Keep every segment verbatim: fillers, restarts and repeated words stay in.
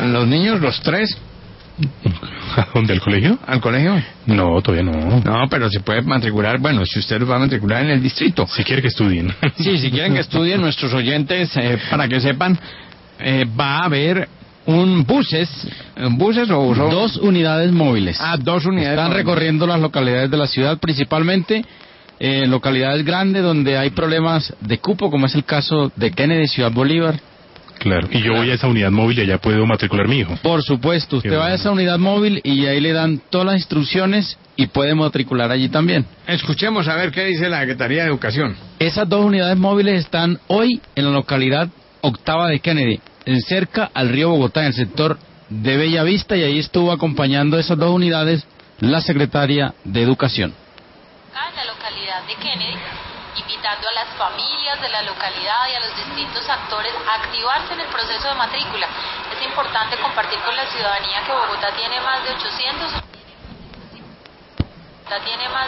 los niños, los tres? ¿A dónde, al colegio? ¿Al colegio? No, todavía no. No, pero se puede matricular, bueno, si usted los va a matricular en el distrito. Si quiere que estudien. Sí, si quieren que estudien, nuestros oyentes, eh, para que sepan, eh, va a haber un buses, buses o son... Dos unidades móviles. Ah, dos unidades. Están móviles. recorriendo las localidades de la ciudad, principalmente eh, localidades grandes donde hay problemas de cupo, como es el caso de Kennedy, Ciudad Bolívar. Claro, y yo voy a esa unidad móvil y allá puedo matricular a mi hijo. Por supuesto, usted Qué va a bueno. esa unidad móvil y ahí le dan todas las instrucciones y puede matricular allí también. Escuchemos a ver qué dice la Secretaría de Educación. Esas dos unidades móviles están hoy en la localidad octava de Kennedy, en cerca al río Bogotá, en el sector de Bellavista, y ahí estuvo acompañando esas dos unidades la Secretaria de Educación. En la localidad de Kennedy, invitando a las familias de la localidad y a los distintos actores a activarse en el proceso de matrícula. Es importante compartir con la ciudadanía que Bogotá tiene más de ochocientos... Bogotá tiene más...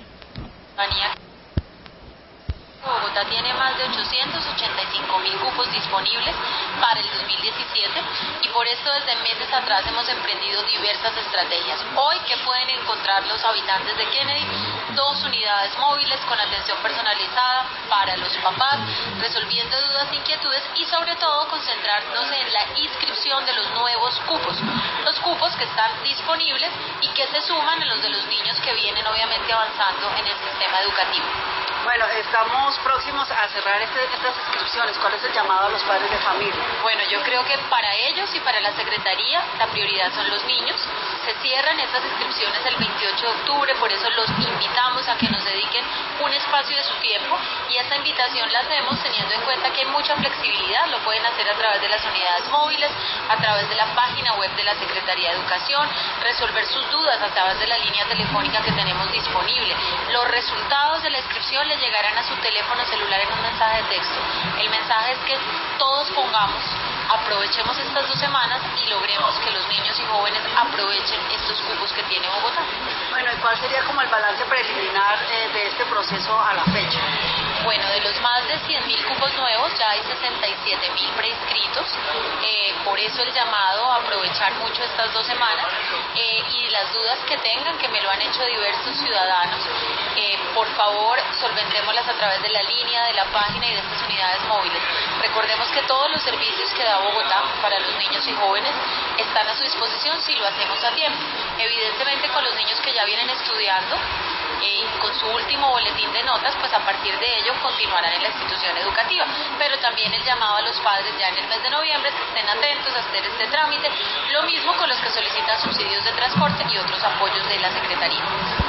Bogotá tiene más de ochocientos ochenta y cinco mil cupos disponibles para el dos mil diecisiete y por esto desde meses atrás hemos emprendido diversas estrategias. Hoy, ¿qué pueden encontrar los habitantes de Kennedy? Dos unidades móviles con atención personalizada para los papás, resolviendo dudas e inquietudes y sobre todo concentrarnos en la inscripción de los nuevos cupos. Los cupos que están disponibles y que se suman a los de los niños que vienen obviamente avanzando en el sistema educativo. Bueno, estamos próximos a cerrar este, estas inscripciones. ¿Cuál es el llamado a los padres de familia? Bueno, yo creo que para ellos y para la Secretaría la prioridad son los niños. Se cierran estas inscripciones el veintiocho de octubre, por eso los invitamos a que nos dediquen un espacio de su tiempo y esta invitación la hacemos teniendo en cuenta que hay mucha flexibilidad. Lo pueden hacer a través de las unidades móviles, a través de la página web de la Secretaría de Educación, resolver sus dudas a través de la línea telefónica que tenemos disponible. Los resultados de la inscripción les llegarán a su teléfono celular en un mensaje de texto. El mensaje es que todos pongamos, aprovechemos estas dos semanas y logremos que los niños y jóvenes aprovechen estos cupos que tiene Bogotá. Bueno, ¿y cuál sería como el balance preliminar eh, de este proceso a la fecha? Bueno, de los más de cien mil cupos nuevos ya hay sesenta y siete mil preinscritos, eh, por eso el llamado a aprovechar mucho estas dos semanas eh, y las dudas que tengan, que me lo han hecho diversos ciudadanos, eh, por favor solventémoslas a través de la línea, de la página y de estas unidades móviles. Recordemos que todos los servicios que da Bogotá para los niños y jóvenes están a su disposición si lo hacemos a tiempo. Evidentemente con los niños que ya vienen estudiando, y con su último boletín de notas, pues a partir de ello continuarán en la institución educativa, pero también el llamado a los padres ya en el mes de noviembre que estén atentos a hacer este trámite, lo mismo con los que solicitan subsidios de transporte y otros apoyos de la Secretaría.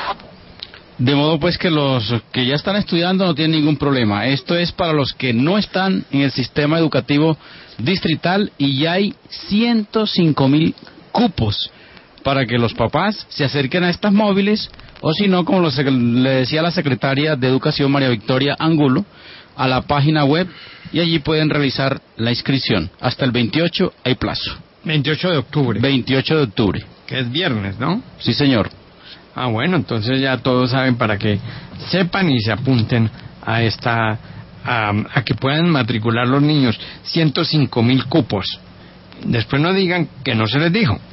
De modo pues que los que ya están estudiando no tienen ningún problema. Esto es para los que no están en el sistema educativo distrital y ya hay ciento cinco mil cupos para que los papás se acerquen a estas móviles, o si no, como lo sec- le decía la secretaria de Educación, María Victoria Angulo, a la página web y allí pueden realizar la inscripción. Hasta el veintiocho hay plazo. veintiocho de octubre. veintiocho de octubre. Que es viernes, ¿no? Sí, señor. Ah, bueno, entonces ya todos saben para que sepan y se apunten a esta, a, a que puedan matricular los niños. ciento cinco mil cupos. Después no digan que no se les dijo.